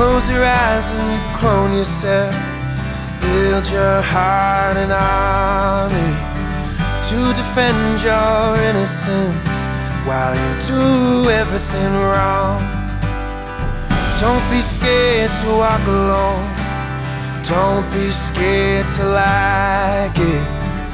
Close your eyes and clone yourself. Build your heart an army to defend your innocence while you do everything wrong. Don't be scared to walk alone. Don't be scared to like it.